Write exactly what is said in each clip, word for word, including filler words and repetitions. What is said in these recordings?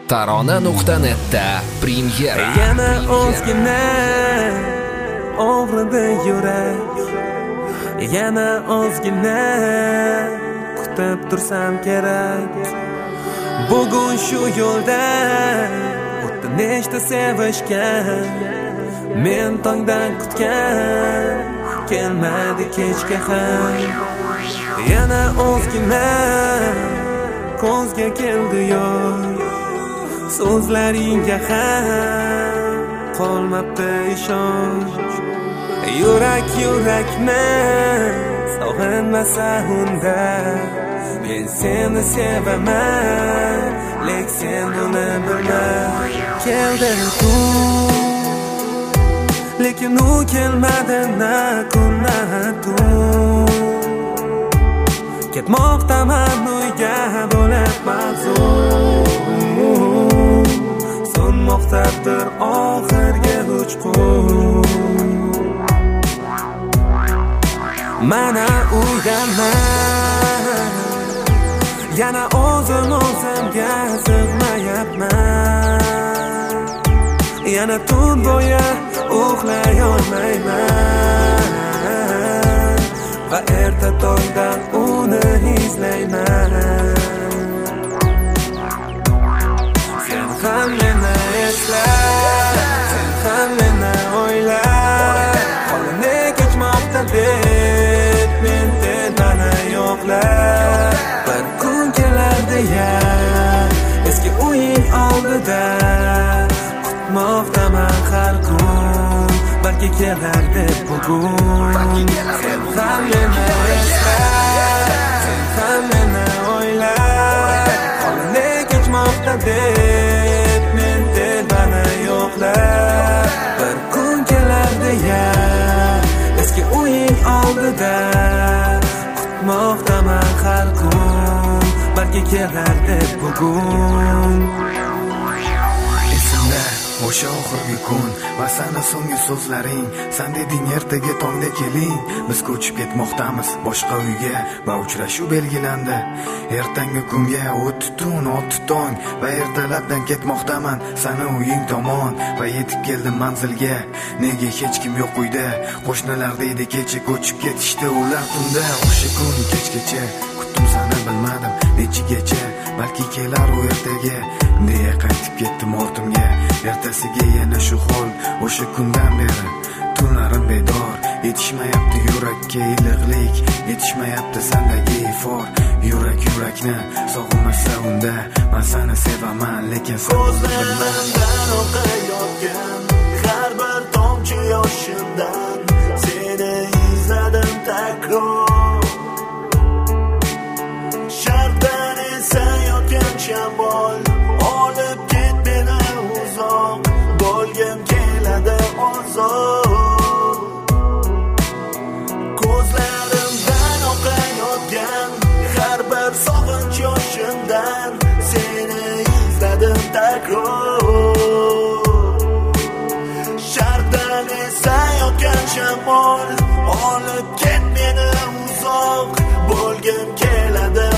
tarona nuqta netda premyera. Yana ozgina og'ridi yurak, yana ozgina kutib tursam kerak. Bugun shu yo'lda o'tdi nechta sevishgan, men tongdan kutgan, kelmadi kechga ham. Yana ozgina ko'zga keldi yo'q, so'zlaringga ham qolmabdi ishonch. Yurak yurakni sog'inmasa unda, men seni sevaman, lek sen buni bilma. Keldi kun, lekin u kelmadi na kun na tun. Ketmoqdaman uyga bo'lib mahzun, so'nmoqdadir oxirgi uchqun. Mana uydaman, yana o'zim o'zimga sig'mayapman, yana tun bo'yi uxlay olmayman va erta tongdan uni izlayman. Sen ham meni esla, sen ham meni o'yla, holini kechmoqda deb men telbani yo'qlar. Bir kun kelar deya eski o'yin oldida kutmoqdaman har kun, balki kelar deb bugun. Sen ham meni esla, sen ham meni o'yla, holini kechmoqda deb men telbani yo'qlar. Bir kun kelar deya eski o'yin oldida kutmoqdaman har kun, balki kelar deb bugun. O'sha oxirgi kun va sana so'nggi so'zlaring, san deding ertaga tongda keling, biz ko'chib ketmoqdamiz boshqa uyga va uchrashuv belgilandi. Ertangi kunga o'tdi tun, o'tdi tong va ertalabdan ketmoqdaman sana uying tomon va yetib keldim manzilga. Nega hech kim yo'q uyda? Qo'shnilar deydi kecha ko'chib ketishdi ular tunda. O'sha kun kechgacha kutdim sani bilmadim nechigacha, balki kelar u ertaga deya qaytib ketdim ortimga. Ertasiga yana shu hol, o'sha kundan beri tunlarim bedor. Yetishmayapti yurakka iliqlik, yetishmayapti sandagi ifor. Yurak yurakni sog'inmasa unda, men seni sevaman lekin sen ko'zlarimdan oqayotgan har bir tomchi yoshimdan seni izladim takror. Shartdan esayotgan shamol olib ket meni uzoq, bo'lgim keladi ozod. Ko'zlarimdan oqayotgan har bir sog'inch yoshimdan seni izladim takror. Shartdan esayotgan shamol olib ket meni uzoq, bo'lgim keladi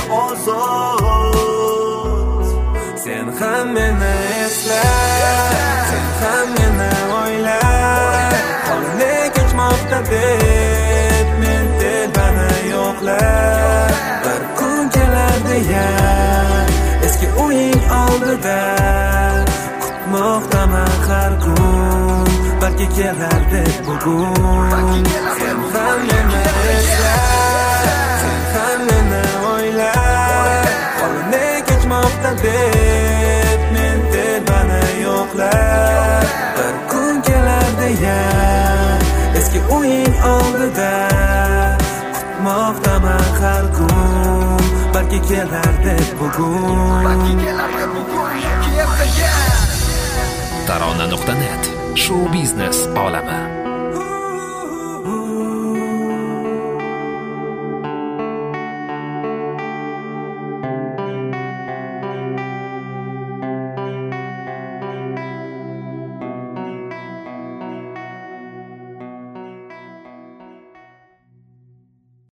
ozod. Sen ham meni esla, sen ham meni o'yla, holini kechmoqda deb men telbani yo'qlar. Bir kun kelar deya eski o'yin oldida kutmoqdaman har kun, balki kelar deb bugun. Sen ham meni esla, sen ham meni o'yla, holini kechmoqda deb men telbani yo'qlar. Bir kun kelar deya eski o'yin oldida kutmoqdaman har kun, balki kelar deb bugun. tarona nuqta net shou biznes olami.